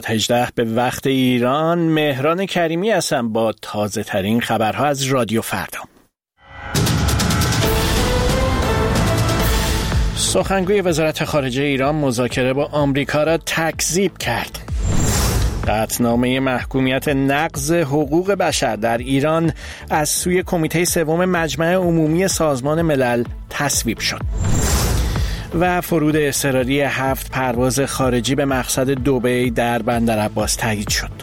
18 به وقت ایران. مهران کریمی هستم با تازه ترین خبرها از رادیو فردا. سخنگوی وزارت خارجه ایران مذاکره با آمریکا را تکذیب کرد. قطعنامه محکومیت نقض حقوق بشر در ایران از سوی کمیته سوم مجمع عمومی سازمان ملل تصویب شد. و فرود اضطراری 7 پرواز خارجی به مقصد دبی در بندر عباس تایید شد.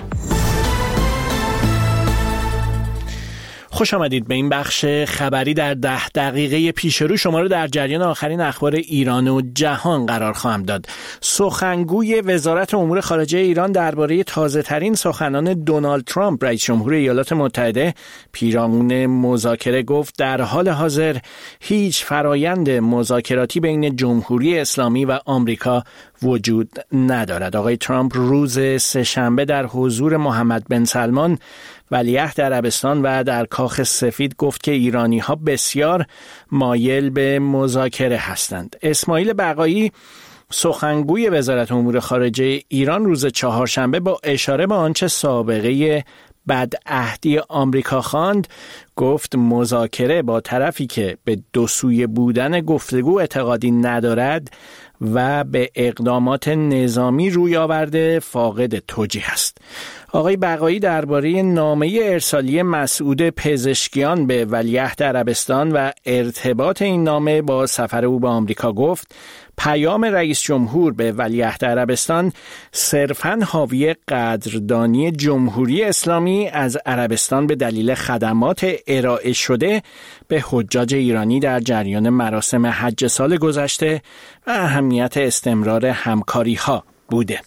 خوش آمدید به این بخش خبری. در 10 دقیقه پیش رو شما رو در جریان آخرین اخبار ایران و جهان قرار خواهم داد. سخنگوی وزارت امور خارجه ایران درباره تازه‌ترین سخنان دونالد ترامپ رئیس جمهور ایالات متحده پیرامون مذاکره گفت در حال حاضر هیچ فرایند مذاکراتی بین جمهوری اسلامی و آمریکا وجود ندارد. آقای ترامپ روز سه‌شنبه در حضور محمد بن سلمان ولیعهد عربستان و در کاخ سفید گفت که ایرانی‌ها بسیار مایل به مذاکره هستند. اسماعیل بقایی سخنگوی وزارت امور خارجه ایران روز چهارشنبه با اشاره به آنچه سابقه بدعهدی آمریکا خواند گفت مذاکره با طرفی که به دو سویه بودن گفتگو اعتقادی ندارد و به اقدامات نظامی روی آورده فاقد توجیه است. آقای بقایی درباره نامه ارسالی مسعود پزشکیان به ولیعهد عربستان و ارتباط این نامه با سفر او به آمریکا گفت پیام رئیس جمهور به ولیعهد عربستان صرفاً حاوی قدردانی جمهوری اسلامی از عربستان به دلیل خدمات ارائه شده به حجاج ایرانی در جریان مراسم حج سال گذشته و اهمیت استمرار همکاری‌ها بوده.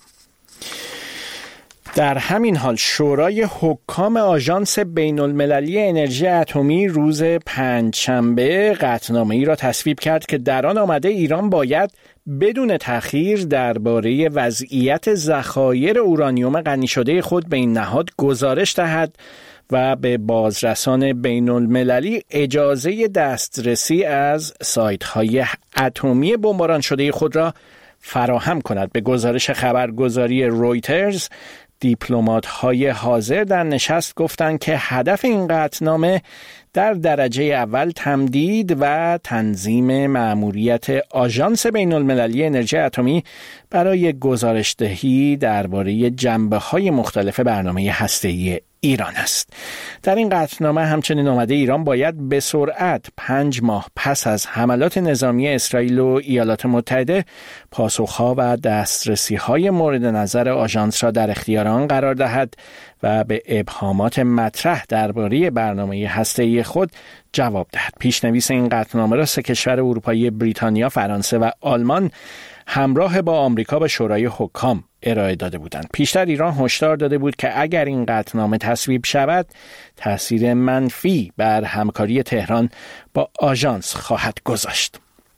در همین حال شورای حکام آژانس بین‌المللی انرژی اتمی روز پنجشنبه قطعنامه‌ای را تصویب کرد که در آن آمده ایران باید بدون تأخیر درباره وضعیت ذخایر اورانیوم غنی شده خود به این نهاد گزارش دهد و به بازرسان بین‌المللی اجازه دسترسی از سایت‌های اتمی بمباران شده خود را فراهم کند. به گزارش خبرگزاری رویترز دیپلمات‌های حاضر در نشست گفتند که هدف این قطعنامه در درجه اول تمدید و تنظیم مأموریت آژانس بین‌المللی انرژی اتمی برای گزارش‌دهی درباره جنبه‌های مختلف برنامه هسته‌ای ایران است. در این قطعنامه همچنین آمده ایران باید به سرعت 5 ماه پس از حملات نظامی اسرائیل و ایالات متحده پاسخ‌ها و دسترسی‌های مورد نظر آژانس را در اختیار آن قرار دهد و به ابهامات مطرح درباره برنامه هسته‌ای خود جواب دهد. پیشنویس این قطعنامه را 3 کشور اروپایی بریتانیا، فرانسه و آلمان همراه با آمریکا به شورای حکام ارائه داده بودند. پیشتر ایران هشدار داده بود که اگر این قطعنامه تصویب شود تأثیر منفی بر همکاری تهران با آژانس خواهد گذاشت.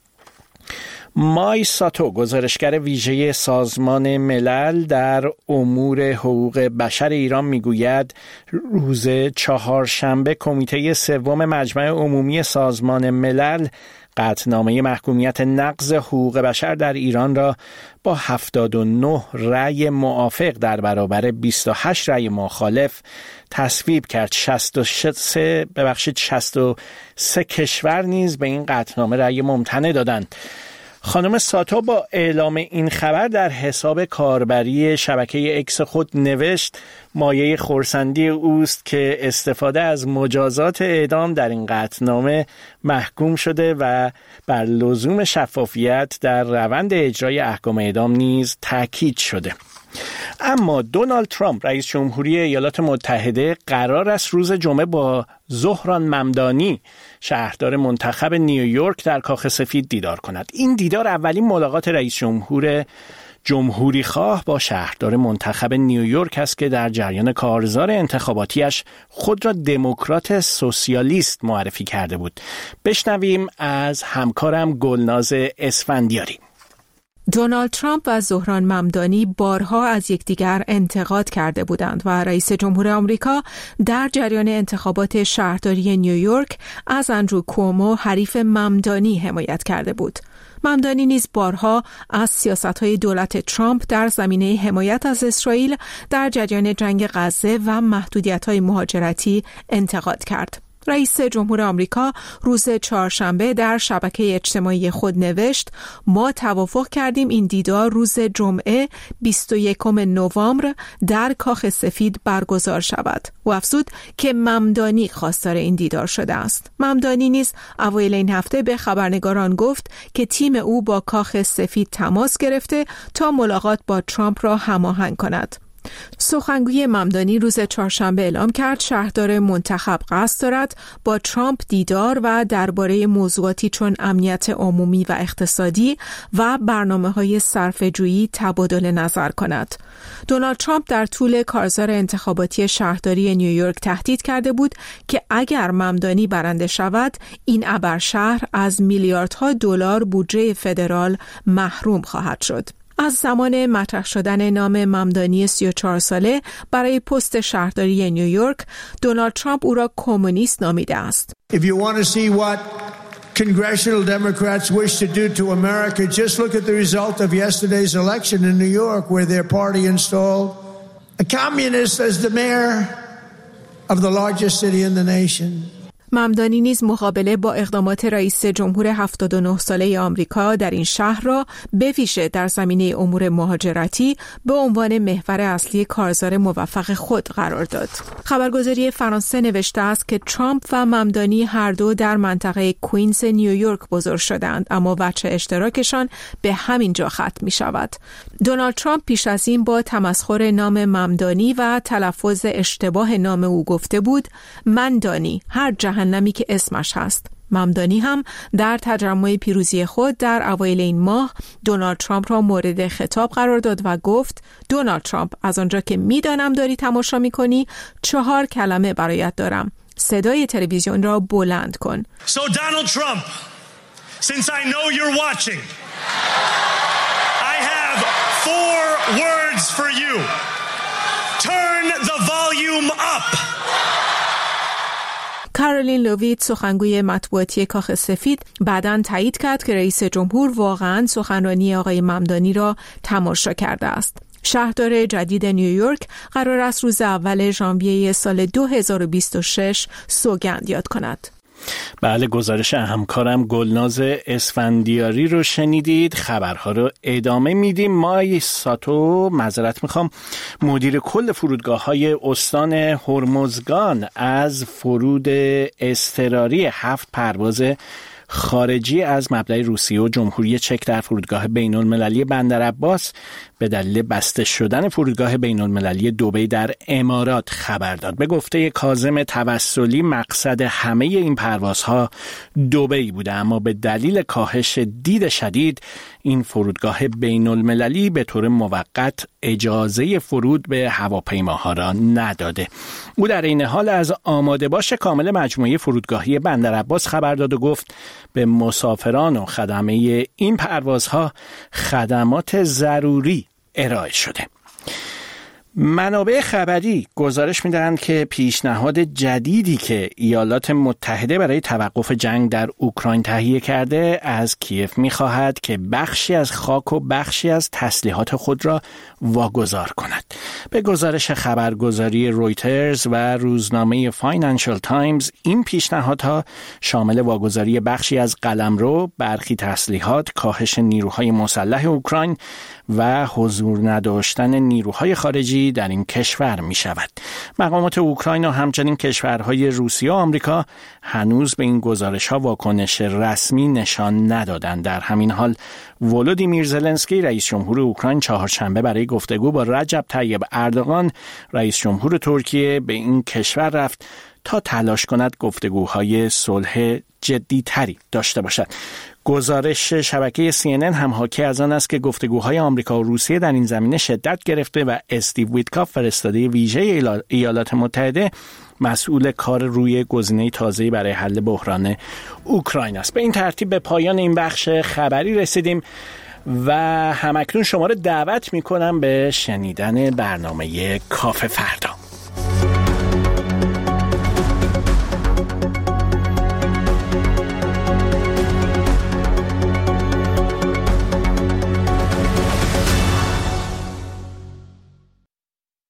مای ساتو گزارشگر ویژه سازمان ملل در امور حقوق بشر ایران میگوید روز چهارشنبه کمیته سوم مجمع عمومی سازمان ملل قطعنامه محکومیت نقض حقوق بشر در ایران را با 79 رأی موافق در برابر 28 رأی مخالف تصویب کرد. 63 کشور نیز به این قطعنامه رأی ممتنع دادند. خانم ساتو با اعلام این خبر در حساب کاربری شبکه اکس خود نوشت مایه خرسندی اوست که استفاده از مجازات اعدام در این قطعنامه محکوم شده و بر لزوم شفافیت در روند اجرای احکام اعدام نیز تاکید شده. اما دونالد ترامپ رئیس جمهوری ایالات متحده قرار است روز جمعه با زهران ممدانی شهردار منتخب نیویورک در کاخ سفید دیدار کند. این دیدار اولین ملاقات رئیس جمهور جمهوری خواه با شهردار منتخب نیویورک است که در جریان کارزار انتخاباتیش خود را دموکرات سوسیالیست معرفی کرده بود. بشنویم از همکارم گلناز اسفندیاری. دونالد ترامپ و زهران ممدانی بارها از یکدیگر انتقاد کرده بودند و رئیس جمهور آمریکا در جریان انتخابات شهرداری نیویورک از اندرو کومو حریف ممدانی حمایت کرده بود. ممدانی نیز بارها از سیاست‌های دولت ترامپ در زمینه حمایت از اسرائیل در جریان جنگ غزه و محدودیت‌های مهاجرتی انتقاد کرد. رئیس جمهور آمریکا روز چهارشنبه در شبکه اجتماعی خود نوشت: ما توافق کردیم این دیدار روز جمعه 21 نوامبر در کاخ سفید برگزار شود. و افزود که ممدانی خواستار این دیدار شده است. ممدانی نیز اوایل این هفته به خبرنگاران گفت که تیم او با کاخ سفید تماس گرفته تا ملاقات با ترامپ را هماهنگ کند. سخنگوی ممدانی روز چهارشنبه اعلام کرد شهردار منتخب قصد دارد با ترامپ دیدار و درباره موضوعاتی چون امنیت عمومی و اقتصادی و برنامه‌های صرفه‌جویی تبادل نظر کند. دونالد ترامپ در طول کارزار انتخاباتی شهرداری نیویورک تهدید کرده بود که اگر ممدانی برنده شود، این ابرشهر از میلیاردها دلار بودجه فدرال محروم خواهد شد. از زمان مطرح شدن نام ممدانی 34 ساله برای پست شهرداری نیویورک، دونالد ترامپ او را کمونیست نامیده است. If you want to see what congressional Democrats wish to do to America, just look at the result of yesterday's election in New York, where their party installed a communist as the mayor of the largest city in the nation. ممدانی نیز مقابله با اقدامات رئیس جمهور 79 ساله آمریکا در این شهر را به ویژه در زمینه امور مهاجرتی به عنوان محور اصلی کارزار موفق خود قرار داد. خبرگزاری فرانسه نوشته است که ترامپ و ممدانی هر دو در منطقه کوینز نیویورک بزرگ شدند، اما وجه اشتراکشان به همین جا ختم می شود. دونالد ترامپ پیش از این با تمسخر نام ممدانی و تلفظ اشتباه نام او گفته بود: مندانی، هر جهنمی که اسمش هست. ممدانی هم در تجمع پیروزی خود در اوایل این ماه دونالد ترامپ را مورد خطاب قرار داد و گفت: دونالد ترامپ، از آنجا که میدانم داری تماشا میکنی 4 کلمه برایت دارم. صدای تلویزیون را بلند کن. So Donald Trump, since I know you're watching, I have 4 words for you. Turn the volume up. کارولین لویت، سخنگوی مطبوعاتی کاخ سفید، بعداً تایید کرد که رئیس جمهور واقعاً سخنرانی آقای ممدانی را تماشا کرده است. شهردار جدید نیویورک قرار است روز اول ژانویه سال 2026 سوگند یاد کند. بله، گزارش همکارم گلناز اسفندیاری رو شنیدید. خبرها رو ادامه میدیم. مای ساتو، معذرت میخوام، مدیر کل فرودگاه‌های استان هرمزگان از فرود اضطراری 7 پرواز خارجی از مبدأ روسیه و جمهوری چک در فرودگاه بین‌المللی بندرعباس به دلیل بسته شدن فرودگاه بین‌المللی دبی در امارات خبر داد. به گفته کاظم توسلی مقصد همه این پروازها دبی بوده، اما به دلیل کاهش دید شدید این فرودگاه بین‌المللی به طور موقت اجازه فرود به هواپیماها را نداده. او در این حال از آماده باش کامل مجموعه فرودگاهی بندرعباس خبر داد و گفت به مسافران و خدمه این پروازها خدمات ضروری ارائه شده. منابع خبری گزارش می‌دهند که پیشنهاد جدیدی که ایالات متحده برای توقف جنگ در اوکراین تهیه کرده از کیف می‌خواهد که بخشی از خاک و بخشی از تسلیحات خود را واگذار کند. به گزارش خبرگزاری رویترز و روزنامه فاینانشال تایمز، این پیشنهادها شامل واگذاری بخشی از قلمرو، برخی تسلیحات، کاهش نیروهای مسلح اوکراین و حضور نداشتن نیروهای خارجی در این کشور می شود. مقامات اوکراین و همچنین کشورهای روسیه و آمریکا هنوز به این گزارش ها واکنش رسمی نشان ندادند. در همین حال ولودیمیر زلنسکی رئیس جمهور اوکراین چهارشنبه برای گفتگو با رجب طیب اردوغان رئیس جمهور ترکیه به این کشور رفت تا تلاش کند گفتگوهای صلح جدی تری داشته باشد. گزارش شبکه CNN هم حاکی از آن است که گفتگوهای آمریکا و روسیه در این زمینه شدت گرفته و استیو ویتکاف، فرستاده ویژه ایالات متحده، مسئول کار روی گزینه تازه‌ای برای حل بحران اوکراین است. به این ترتیب به پایان این بخش خبری رسیدیم و همکنون شما را دعوت می‌کنم به شنیدن برنامه کافه فردا.